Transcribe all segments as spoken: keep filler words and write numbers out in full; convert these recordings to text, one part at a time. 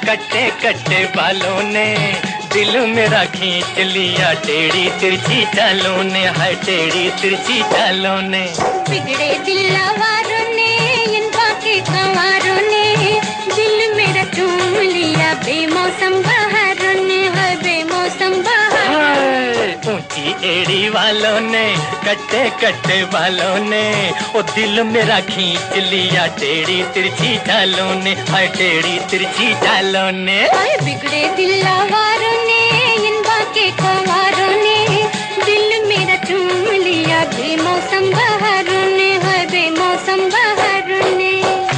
कट्टे कट्टे बालों ने दिल मेरा खींच लिया, टेढ़ी तिरछी चालों ने, हाय टेढ़ी तिरछी चालों ने। बिगड़े दिल आवारों ने, इन बाके कंवारों ने दिल मेरा चूम लिया, बेमौसम बहारों ने, हाय बेमौसम बहारों। ऊंची एड़ी वालों ने, कट्टे कट्टे बालों ने, ओ दिल मेरा खींच लिया, टेढ़ी तिरछी चालों ने, हाय टेढ़ी तिरछी चालों ने। हाय बिगड़े दिल आवारों ने, इन बाके कंवारों ने दिल मेरा चूम लिया, बेमौसम बहारों ने, हाय बेमौसम बहारों ने।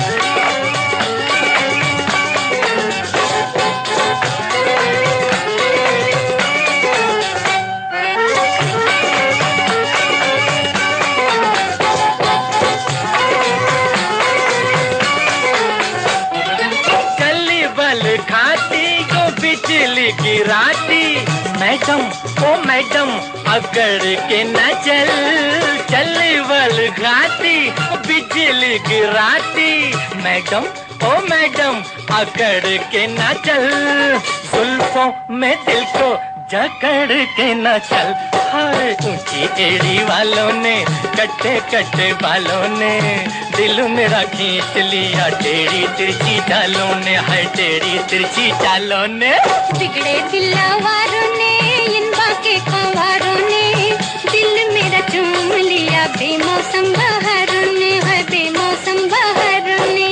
खाती को बिजली गिराती, मैडम ओ मैडम अकड़ के न चल, चली बल खाती बिजली गिराती, मैडम ओ मैडम अकड़ के न चल, जुल्फों में दिल को जकड़ के न चल। हाय ऊंची एड़ी वालों ने, कट्टे कट्टे बालों ने दिल मेरा खींच लिया, टेढ़ी तिरछी चालों ने, हाय टेढ़ी तिरछी चालों ने। बिगड़े दिल आवारों ने, इन बाके कंवारों ने दिल मेरा चूम लिया, बेमौसम बहारों ने, हाय बेमौसम बहारों ने।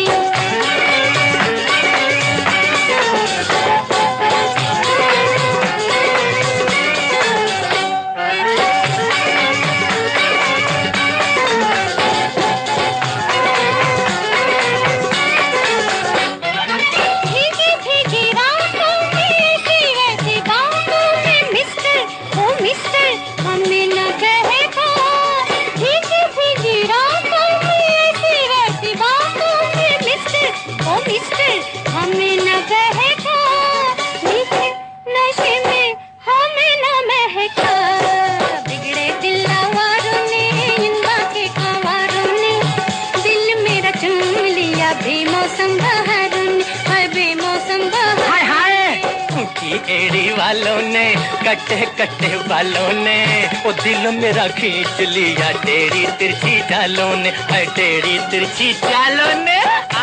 बेमौसम बहारों ने, हाय बेमौसम बहारों। हाय हाय ऊंची एड़ी वालों ने, कट्टे कट्टे बालों ने, ओ दिल मेरा खींच लिया, टेढ़ी तिरछी चालों ने, हाय टेढ़ी तिरछी चालों ने।